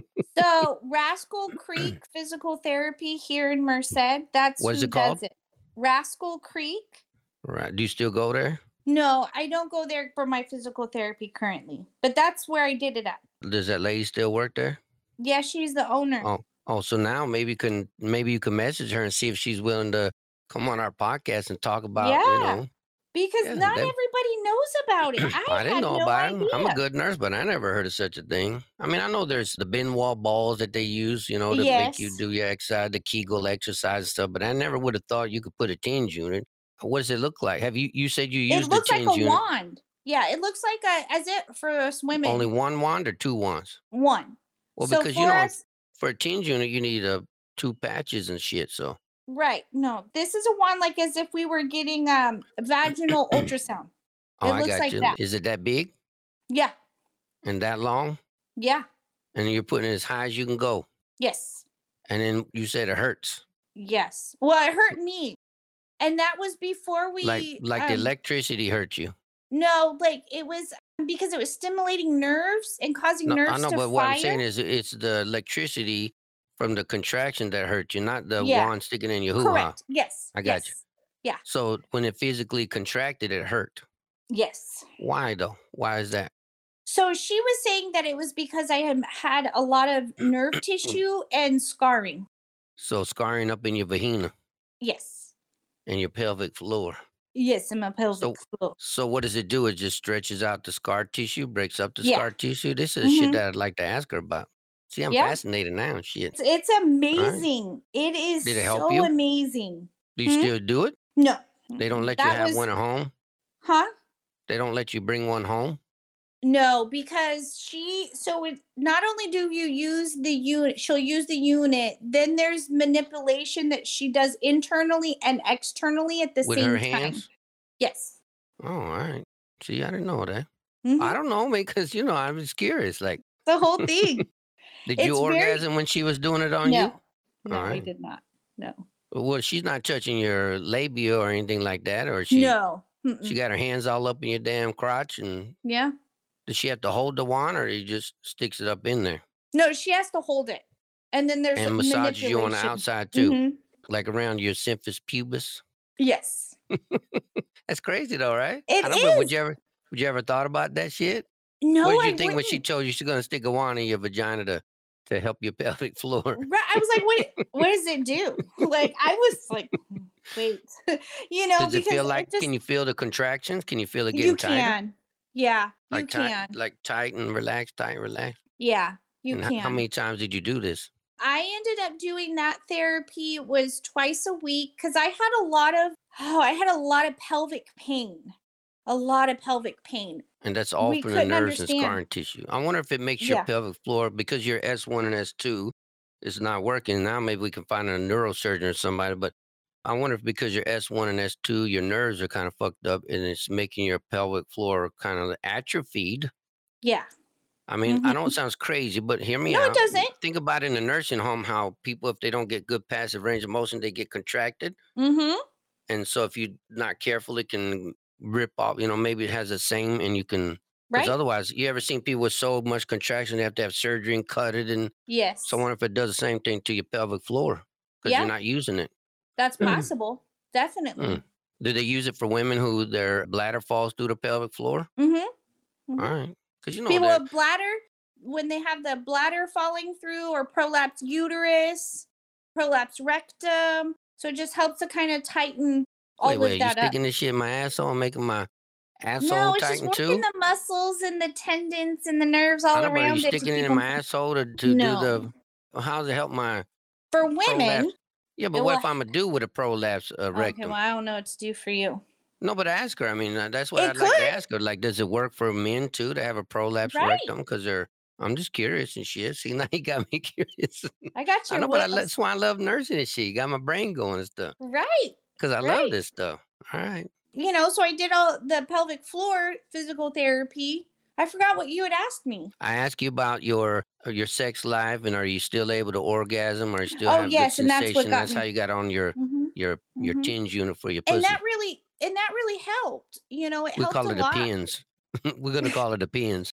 So Rascal Creek Physical Therapy here in Merced, that's What is who it called? does it. Rascal Creek. Right. Do you still go there? No, I don't go there for my physical therapy currently, but that's where I did it at. Does that lady still work there? Yeah, she's the owner. Oh, oh. So now maybe you can maybe you can message her and see if she's willing to come on our podcast and talk about you Yeah, know. because Yeah, not that everybody knows about it. I I didn't had know no about it. I'm a idea. good nurse, but I never heard of such a thing. I mean, I know there's the bin wall balls that they use, you know, to make you Yes. do your exercise, the Kegel exercise and stuff. But I never would have thought you could put a TENS unit. What does it look like? Have you you said you It used the looks like a TENS unit? wand. Yeah, it looks like a as it for us women. Only one wand or two wands? One. Well, So because you for know, us, for a TENS unit, you need uh, two patches and shit. So, right. No, this is a wand like as if we were getting um vaginal ultrasound. oh, It I looks got like you. that. Is it that big Yeah. and that long? Yeah. And you're putting it as high as you can go. Yes. And then you said it hurts. Yes. Well, it hurt me. And that was before Like we like the um electricity hurt you. no, like it was because it was stimulating nerves and causing No, I nerves know, to but what I'm fire. saying is it's the electricity from the contraction that hurt you, not the Yeah. wand sticking in your hoo-ha. Correct. Yes. I got you. Yes. Yeah. So when it physically contracted, it hurt. Yes. Why though? Why is that? So she was saying that it was because I had had a lot of nerve tissue and scarring. So scarring up in your vagina Yes. and your pelvic floor. Yes, in my pelvic So, floor. so what does it do? It just stretches out the scar tissue, breaks up the Yeah. scar tissue. This is shit Mhm. that I'd like to ask her about. See, I'm Yeah. fascinated now. and Shit. It's it's All right. amazing. It is Did it help so you? amazing. Do you Hmm? still do it? No. They don't Mm-mm. let you That have was one at home. huh? They don't let you bring one home. No, because she so it not only do you use the unit, she'll use the unit, then there's manipulation that she does internally and externally at the With her same time. hands? Yes. Oh, all right. See, I didn't know that. I Mhm. don't know, because you know, I was curious. Like, The whole thing. did you It's very orgasm when she was doing it on you? no. All No, I right. did not. No. Well, she's not touching your labia or anything like that, or she No. she Mm-mm. got her hands all up in your damn crotch, and Yeah. does she have to hold the wand, or he just sticks it up in there No, she has to hold it. And then there's and massages you on the manipulation. outside too, Mhm. like around your symphysis pubis? Yes. That's crazy though, right? It I don't. But would is. you ever would you ever thought about that shit? No, What did you I think when she wouldn't. told you she's gonna stick a wand in your vagina to to help your pelvic floor? Right. I was like, what what does it do? Like I was like, "Hmm, wait. you know, Does it because feel like? it just Can you feel the contractions? Can you feel it you getting tighter? can. Yeah, you Like tight, can. like tight and relaxed, tight and relaxed. Yeah, you And h- how can. many times did you do this? I ended up doing that therapy was twice a week because I had a lot of oh, I had a lot of pelvic pain. A lot of pelvic pain. And that's all We from the couldn't nerves and understand. scarring tissue. I wonder if it makes your Yeah. pelvic floor, because your S one and S two is not working. Now maybe we can find a neurosurgeon or somebody, but I wonder if because your S one and S two, your nerves are kind of fucked up and it's making your pelvic floor kind of atrophied. Yeah. I mean, I know it Mhm. sounds crazy, but hear me No, it out. doesn't. Think about in a nursing home how people, if they don't get good passive range of motion, they get contracted. Mhm. And so if you're not careful, it can rip off, you know, maybe it has the same and you can, because Right? otherwise, you ever seen people with so much contraction, they have to have surgery and cut it. And so I Yes. wonder if it does the same thing to your pelvic floor because you're Yeah, not using it. that's Hmm. possible. Definitely. Do they use it for women who their bladder falls through the pelvic floor? Mhm. All Mhm. right. Because you know People that. with bladder, when they have the bladder falling through or prolapsed uterus, prolapsed rectum, so it just helps to kind of tighten Wait, all of wait, you that up. sticking this shit in my asshole and making my asshole No, it's just tighten working too? the muscles and the tendons and the nerves I all know, but are you around it to sticking it keep in them. my asshole to, to do No. the, well, how does it help my For women, prolapse? Yeah, but it what will. if I'm a dude with a prolapse uh, Okay, well, rectum? I don't know what to do for you. No, but ask her. I mean, uh, that's what It I'd like to could, ask her. Like, does it work for men too to have a prolapse right? rectum? Because they're, I'm just curious and shit. See, now you got me curious. I got I your know, but I, lo- wills. that's why I love nursing and shit. You got my brain going and stuff. Right, Because I love right. this stuff. All right. You know, so I did all the pelvic floor physical therapy. I forgot what you had asked me. I ask you about your uh, your sex life, and are you still able to orgasm? Or you still Oh, have good yes, and that's what sensation? got That's how me. you got on your Mhm, your your mhm. tinge unit for your And that pussy. really and that really helped, you know, it We helped call a it a lot. pins. We're gonna call it a pins.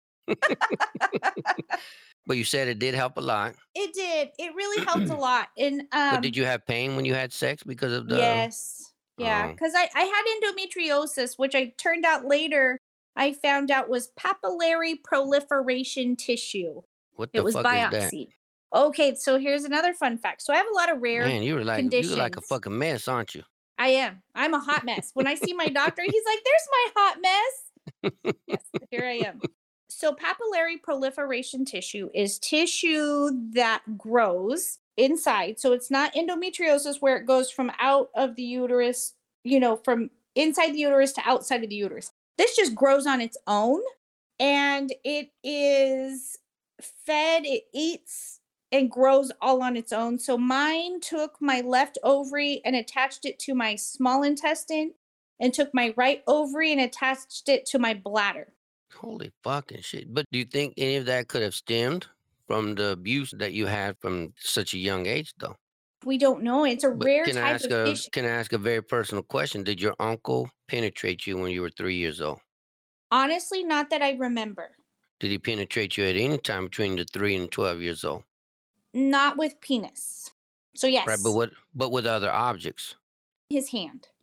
But you said it did help a lot. It did, it really helped a lot, and, But did um you have pain when you had sex because of the? yes, yeah, Oh, because I I had endometriosis, which I turned out later, I found out was papillary proliferation tissue. what It the was fuck is that? biopsied. Okay, so here's another fun fact. So I have a lot of rare Man, you were like you were like a conditions. fucking mess, aren't you? I am. I'm a hot mess. When I see my doctor, he's like, "There's my hot mess." Yes, here I am. So, papillary proliferation tissue is tissue that grows inside. So, it's not endometriosis where it goes from out of the uterus, you know, from inside the uterus to outside of the uterus. This just grows on its own and it is fed, it eats and grows all on its own. So mine took my left ovary and attached it to my small intestine and took my right ovary and attached it to my bladder. Holy fucking shit! But do you think any of that could have stemmed from the abuse that you had from such a young age, though? We don't know. It's a But rare can I type ask of a tissue. can I ask a very personal question? Did your uncle penetrate you when you were three years old? Honestly, not that I remember. Did he penetrate you at any time between the three and twelve years old? Not with penis. So Right, but yes, what but with other objects? his hand.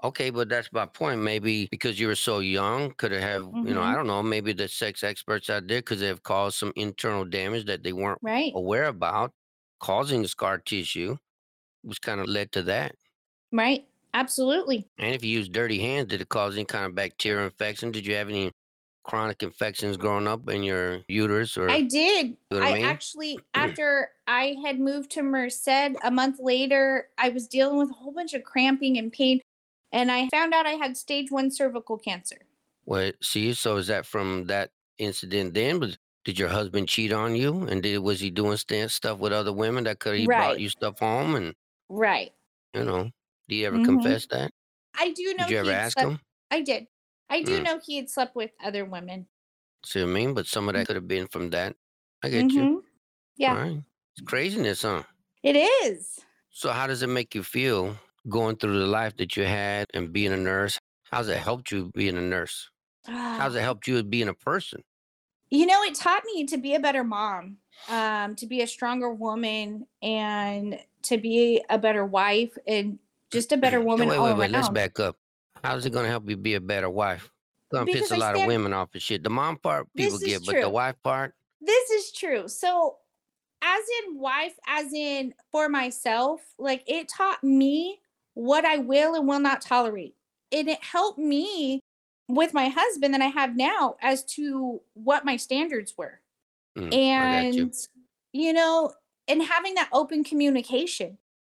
Okay, but that's my point. Maybe because you were so young, could it have, you know, I Mhm. don't know, maybe the sex experts out there could have caused some internal damage that they weren't Right. aware about, causing the scar tissue, which kind of led to that. Right. Absolutely. And if you use dirty hands, did it cause any kind of bacterial infection? Did you have any chronic infections growing up in your uterus or, I you did. know what I I mean? actually, after I had moved to Merced a month later, I was dealing with a whole bunch of cramping and pain, and I found out I had stage one cervical cancer. Well, see, so is that from that incident then? Was did your husband cheat on you? And did was he doing st- stuff with other women that could he brought Right. you stuff home? And Right. you know, did he ever Hmm. confess that? I do Did know you ever he had ask slept. him? I did. I do Mm. know he had slept with other women. See what I mean? But some of that could have been from that. I get you. Mm-hmm. All Yeah, right. It's craziness, huh? it is. So how does it make you feel going through the life that you had and being a nurse? How's it helped you being a nurse? How's it Ah, helped you as being a person? you know, it taught me to be a better mom, um, to be a stronger woman, and to be a better wife, and just a better Yeah, woman wait, wait, all wait. Let's around. back up. How's it gonna help you be a better wife? Gonna piss Because a I lot of stand. women off of shit. The mom part people This is get, but the true. wife part, This is true. So, as in wife, as in for myself, like it taught me what I will and will not tolerate. And it helped me with my husband that I have now as to what my standards were. mm, I got you. And, you know, and having that open communication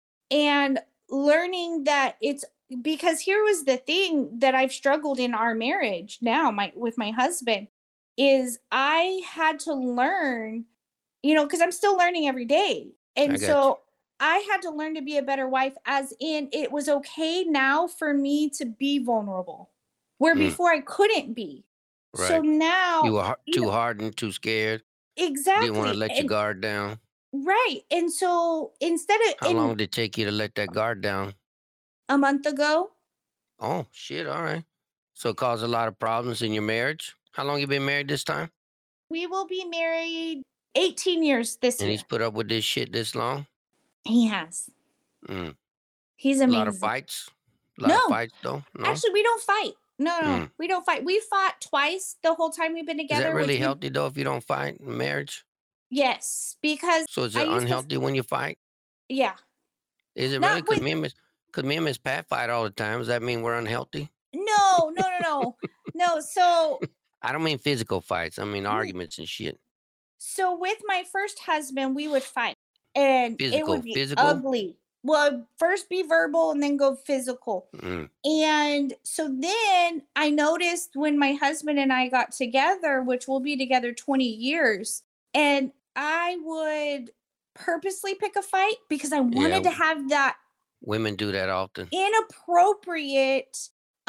and learning that it's because here was the thing that I've struggled in our marriage now, my with my husband, is I had to learn, you know, because I'm still learning every day. I And got you. so I had to learn to be a better wife, as in it was okay now for me to be vulnerable, where Mm, before I couldn't be. So right. You now, were har- you know, too hardened, too scared. Didn't want to exactly. let your And guard down. right. And so instead of How in long did it take you to let that guard down? a month ago, Oh shit! All right. So it caused a lot of problems in your marriage. How long you been married this time? we will be married eighteen years this And he's year. put up with this shit this long. He has. Mm. He's A lot of amazing. fights. A lot of No, fights though. No. actually, we don't fight. No, no, Mm. no, we don't fight. We fought twice the whole time we've been Is that together, really which we, healthy though if you don't fight in marriage? yes, because So is I it used to, unhealthy when you fight? yeah, Is it really? not Because with, me and Miss, because me and Miss Pat fight all the time. Does that mean we're unhealthy? no, no, no, no, no. So, I don't mean physical fights. I mean mm, arguments and shit. so with my first husband, we would fight and it Physical, would be physical. ugly. Well, first be verbal and then go physical. Mm. And so then I noticed when my husband and I got together, which we'll be together twenty years, and I would purposely pick a fight because I Yeah, wanted to have that women do that often inappropriate,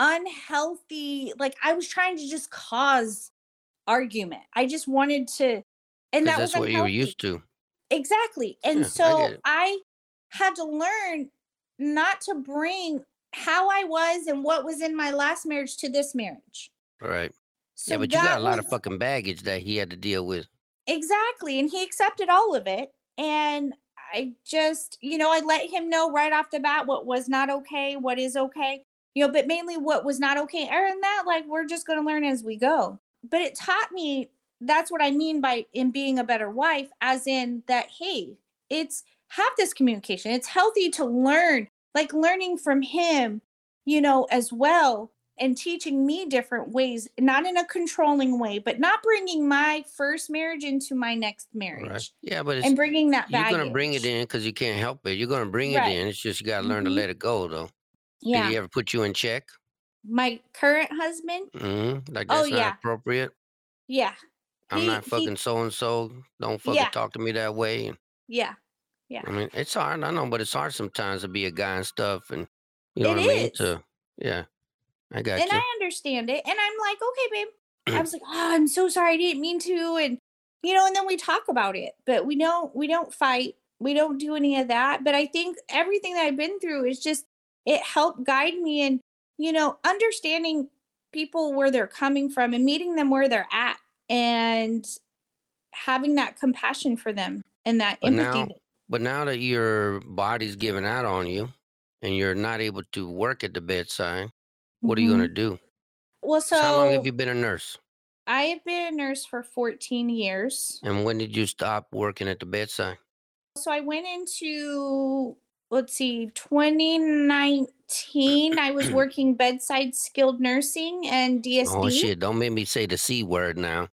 unhealthy, like I was trying to just cause argument. I just wanted to, and because that was that's what you were unhealthy. used to. Exactly. And Yeah, I get so it. I had to learn not to bring how I was and what was in my last marriage to this marriage. All right. Yeah, So but you got that a lot of was fucking baggage that he had to deal with. exactly. And he accepted all of it. And I just, you know, I let him know right off the bat what was not okay, what is okay, you know, but mainly what was not okay. And that, like, we're just going to learn as we go. But it taught me that's what I mean by in being a better wife, as in that, hey, it's have this communication. It's healthy to learn, like learning from him, you know, as well, and teaching me different ways, not in a controlling way, but not bringing my first marriage into my next Right. marriage Yeah, but it's and bringing that you're gonna bring it baggage. in because you can't help it. You're gonna bring it Right. in. It's just you gotta learn to Hmm. let it go, though. Did Yeah. he ever put you in check? My current husband, Hmm. Like oh that's not yeah. appropriate. Yeah. I'm He not he fucking so and so. Don't fucking yeah. talk to me that way. And Yeah. Yeah. I mean, it's hard. I know, but it's hard sometimes to be a guy and stuff. And you know It what I mean? is. To yeah, I And got you. I understand it. And I'm like, okay, babe. I was like, oh, I'm so sorry. I didn't mean to. And you know, and then we talk about it, but we don't we don't fight. We don't do any of that. But I think everything that I've been through is just it helped guide me in, you know, understanding people where they're coming from and meeting them where they're at and having that compassion for them and that But now, empathy. but now that your body's giving out on you, and you're not able to work at the bedside, what are you gonna Mhm. do? Well, So how long have so you been a nurse? I have been a nurse for fourteen years. And when did you stop working at the bedside? So I went into, let's see, twenty nineteen. I was working bedside skilled nursing and Oh D S D. shit! Don't make me say the c word now.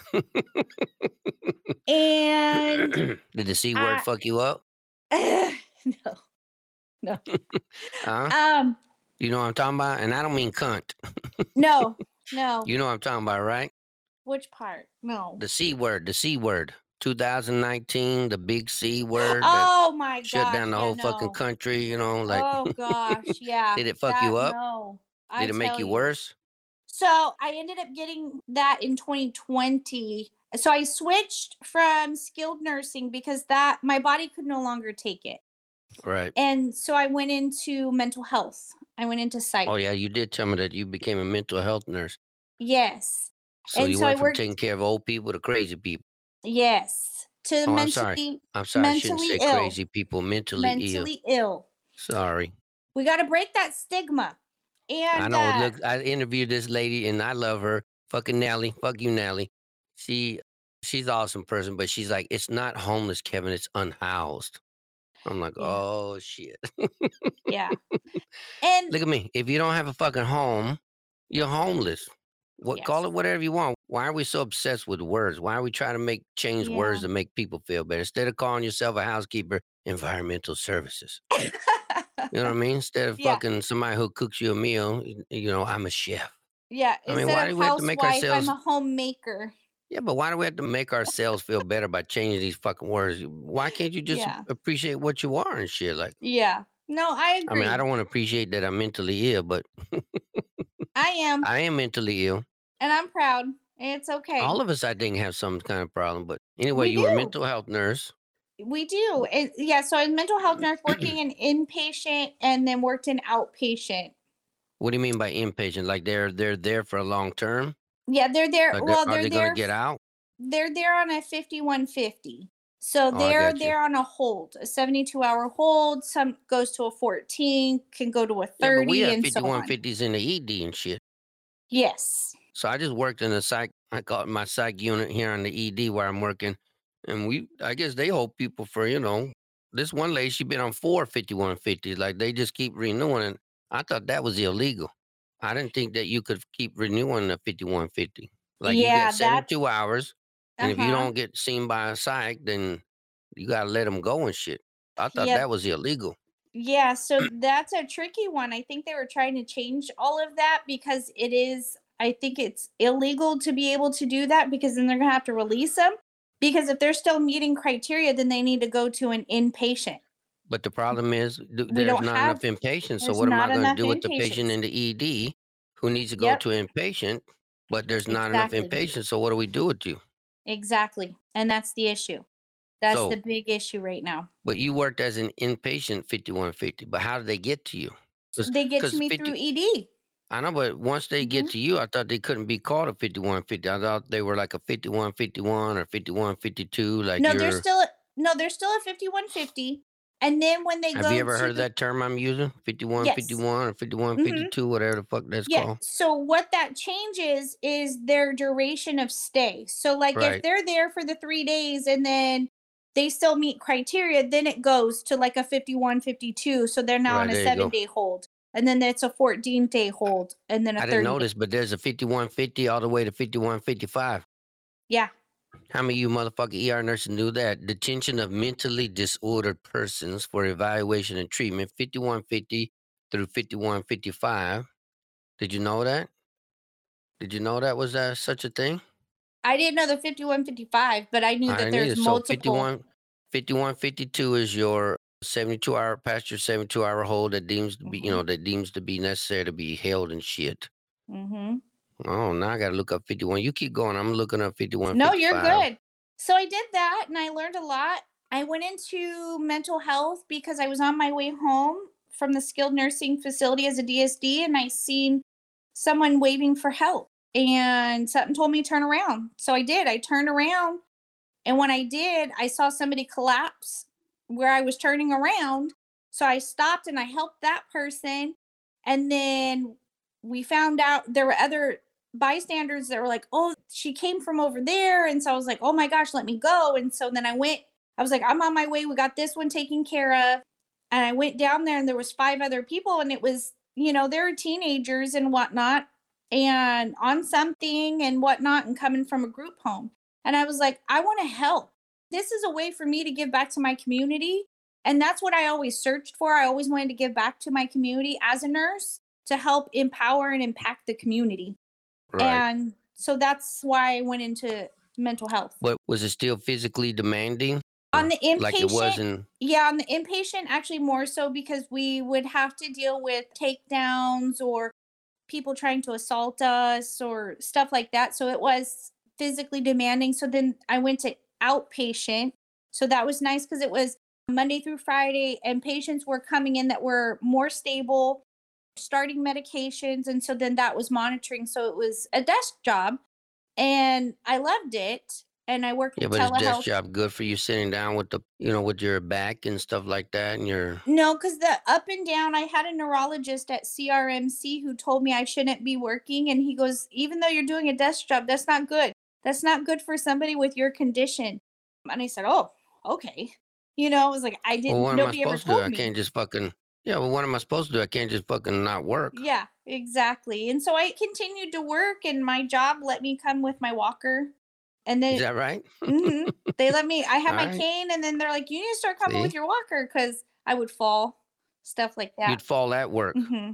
And Did the c word I, fuck you up? no, no. Huh? Um, You know what I'm talking about? And I don't mean cunt. no, no. You know what I'm talking about, right? Which part? No. The c word. The c word. twenty nineteen, the big c word that Oh my shut gosh. down the Yeah, whole fucking no. country. You know, like, Oh gosh. Yeah. did it fuck That, you up? no. I Did it make tell you you. worse? So I ended up getting that in twenty twenty. So I switched from skilled nursing because that my body could no longer take it. Right. And so I went into mental health. I went into Oh psych. yeah, you did tell me that you became a mental health nurse. Yes. So And you so I went from taking worked, care of old people to crazy people. yes, to Oh, I'm sorry. mentally I'm sorry. I shouldn't mentally say ill. crazy people. Mentally ill. Mentally ill. Sorry. We got to break that stigma. I And know. uh Look, I interviewed this lady and I love her. Fucking Nelly. Fuck you, Nelly. She, she's an awesome person, but she's like, it's not homeless, Kevin. It's unhoused. I'm like, yeah, oh shit. yeah. And Look at me. If you don't have a fucking home, you're homeless. What call yes. it whatever you want. Why are we so obsessed with words? Why are we trying to make change words Yeah. to make people feel better? Instead of calling yourself a housekeeper, environmental services. You know what I mean? Instead of Yeah. fucking somebody who cooks you a meal, y- you know, I'm a chef. Yeah, I mean, instead why of do we have to make housewife, I'm ourselves? a homemaker. Yeah, but why do we have to make ourselves feel better by changing these fucking words? Why can't you just Yeah. appreciate what you are and shit? Like, Yeah. No, I I mean, I agree. don't want to appreciate that I'm mentally ill, but I am, I am mentally ill. and I'm proud. It's okay. All of us, I think, have some kind of problem. But anyway, We you were a do. mental health nurse. We do. And yeah, so I'm mental health nurse working in inpatient and then worked in outpatient. What do you mean by inpatient? Like they're they're there for a long term? Yeah, they're there. Like, they're, Well, are they're they going to there. get out? They're there on a fifty-one fifty. So Oh, I they're got you. there on a hold, a seventy-two hour hold. Some goes to a fourteen, can go to a Yeah, but we thirty, have and so fifty-one on. fifties in the E D and shit. Yes. So I just worked in a psych. I call it my psych unit here on the E D where I'm working, and we. I guess they hold people for you know. This one lady, she been on four fifty-one fifties. Like they just keep renewing it. I thought that was illegal. I didn't think that you could keep renewing the fifty-one fifty. Like you get Yeah, that's seventy-two hours, and if you uh-huh. don't get seen by a psych, then you gotta let them go and shit. I thought Yep. that was illegal. Yeah, so that's a tricky one. I think they were trying to change all of that because it is, I think it's illegal to be able to do that because then they're going to have to release them. Because if they're still meeting criteria, then they need to go to an inpatient. But the problem is th- We there's don't not enough have, inpatients. So there's what am I not going to enough do with the patient inpatients. in the E D who needs to go Yep, to inpatient, but there's not enough exactly. inpatients? So what do we do with you? Exactly. And that's the issue. That's the So, big issue right now. but you worked as an inpatient fifty-one fifty, but how did they get to you? Because They get to because me through fifty, E D. I know, but once they hmm get to you, I thought they couldn't be called a fifty-one fifty. I thought they were like a fifty-one fifty-one or fifty-one fifty-two. Like No, they're you're, still, no, they're still a fifty-one fifty. And then when they have you go ever heard of to, that term I'm using? yes. fifty-one fifty-one or fifty-one hmm fifty-two, whatever the fuck that's Yeah. called. So what that changes is their duration of stay. So like if Right, they're there for the three days and then they still meet criteria, then it goes to like a fifty-one, fifty-two. So they're now right, on a there you seven go. day hold. And then it's a fourteen day hold and then a I didn't thirty day. notice, but there's a fifty-one fifty all the way to fifty-one fifty-five. Yeah. How many of you motherfucking E R nurses knew that? Detention of mentally disordered persons for evaluation and treatment, fifty-one fifty through fifty-one fifty-five. Did you know that? Did you know that was uh, such a thing? I didn't know the fifty-one, fifty-five, but I knew I that didn't there's either. So multiple. fifty-one, fifty-one fifty-two is your seventy-two hour, past your seventy-two hour hold that deems to be, you hmm know, that deems to be necessary to be held and shit. hmm Oh, now I got to look up fifty-one. You keep going. I'm looking up fifty-one No, you're fifty-five. good. So I did that and I learned a lot. I went into mental health because I was on my way home from the skilled nursing facility as a D S D and I seen someone waving for help and something told me to turn around. So I did. I turned around and when I did, I saw somebody collapse where I was turning around. So I stopped and I helped that person. And then we found out there were other bystanders that were like, oh, she came from over there. And so I was like, oh my gosh, let me go. And so then I went, I was like, I'm on my way. We got this one taken care of. And I went down there and there was five other people and it was, you know, they were teenagers and whatnot and on something and whatnot and coming from a group home. And I was like, I want to help. This is a way for me to give back to my community. And that's what I always searched for. I always wanted to give back to my community as a nurse to help empower and impact the community. Right. And so that's why I went into mental health. But was it still physically demanding? On the Like it inpatient, wasn't. yeah, on the inpatient, actually more so because we would have to deal with takedowns or people trying to assault us or stuff like that. So it was physically demanding. So then I went to outpatient. So that was nice because it was Monday through Friday, and patients were coming in that were more stable, starting medications. And so then that was monitoring. So it was a desk job and I loved it. And I worked Yeah, with but is desk telehealth. job good for you sitting down with the, you know, with your back and stuff like that and your. No, because the up and down, I had a neurologist at C R M C who told me I shouldn't be working. And he goes, even though you're doing a desk job, that's not good. That's not good for somebody with your condition. And I said, oh, okay. You know, it was like, I Well, didn't, what am I nobody ever supposed to do? told I me. can't just fucking. Yeah, well, what am I supposed to do? I can't just fucking not work. Yeah, exactly. And so I continued to work, and my job let me come with my walker. And Is then that right? mhm, they let me, I had All my right. cane, and then they're like, you need to start coming with See, your walker because I would fall, stuff like that. you'd fall at work. Hmm.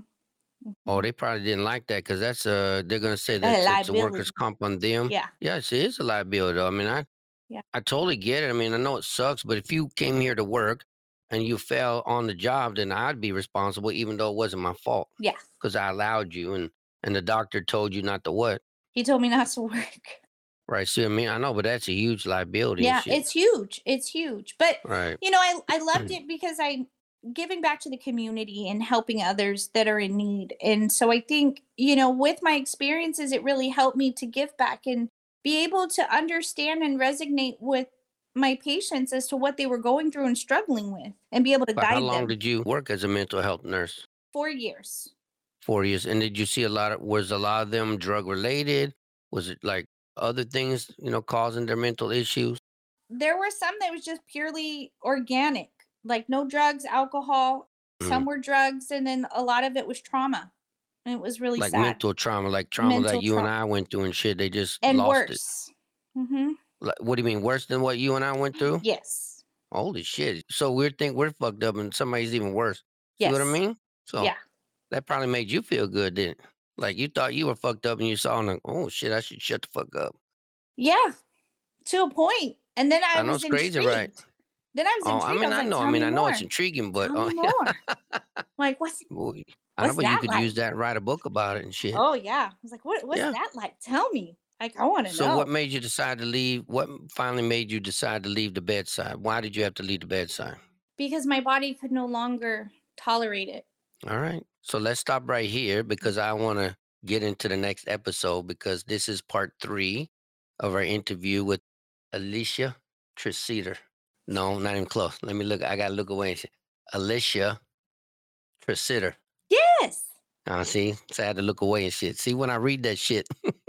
Oh, Hmm. they probably didn't like that because that's uh they're gonna say A that it's a workers' liability. comp on them. Yeah. Yes, it is a liability. Though. I mean, I Yeah. I totally get it. I mean, I know it sucks, but if you came here to work and you fell on the job, then I'd be responsible, even though it wasn't my fault Yeah. because I allowed you and and the doctor told you not to what. He told me not to work. Right? See, what I mean, I know, but that's a huge liability and Yeah, shit. it's huge. It's huge. But Right? you know, I I loved it because I giving back to the community and helping others that are in need. And so I think, you know, with my experiences, it really helped me to give back and be able to understand and resonate with my patients as to what they were going through and struggling with and be able to But how guide long them. did you work as a mental health nurse? four years. Four years. And did you see a lot of, was a lot of them drug related? Was it like other things, you know, causing their mental issues? There were some that was just purely organic, like no drugs, alcohol. Mhm. Some were drugs, and then a lot of it was trauma. And it was really Like sad. mental trauma, like trauma that Mental you and trauma I went through and shit. They just and lost it. worse. Mhm. Like, what do you mean worse than what you and I went through? Yes. Holy shit. So we think we're fucked up and somebody's even worse. See what I Yes. mean? So Yeah. that probably made you feel good, didn't it? Like you thought you were fucked up and you saw, like, oh shit, I should shut the fuck up. Yeah, to a point. And then I I know was it's crazy, right? intrigued. Then I was Oh, I intrigued. I mean, was I like, know. I "Tell mean, me I know it's more. intriguing, but Tell oh, me more." Like, "What's well, I know, what's but you that could like?" use that and write a book about it and shit. Oh, yeah. I was like, "What what's Yeah. that like? Tell me." Like, I wanna So what know. made you decide to leave? What finally made you decide to leave the bedside? Why did you have to leave the bedside? Because my body could no longer tolerate it. All right. So let's stop right here because I want to get into the next episode because this is part three of our interview with Alicia Treseter. No, not even close. Let me look. I got to look away and say Alicia Treseter. Yes. Uh, see, so I had to look away and shit. See, when I read that shit,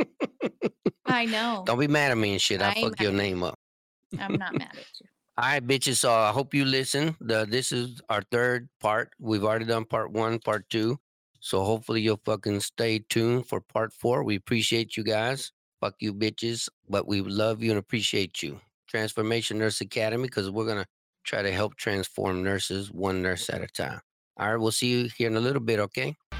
I know. don't be mad at me and shit. I I ain't fuck mad your at name up. you. I'm not mad at you. All right, bitches. So I hope you listen. The this is our third part. We've already done part one, part two. So hopefully you'll fucking stay tuned for part four. We appreciate you guys. Fuck you, bitches. But we love you and appreciate you. Transformation Nurse Academy, because we're gonna try to help transform nurses one nurse at a time. All right, we'll see you here in a little bit, okay?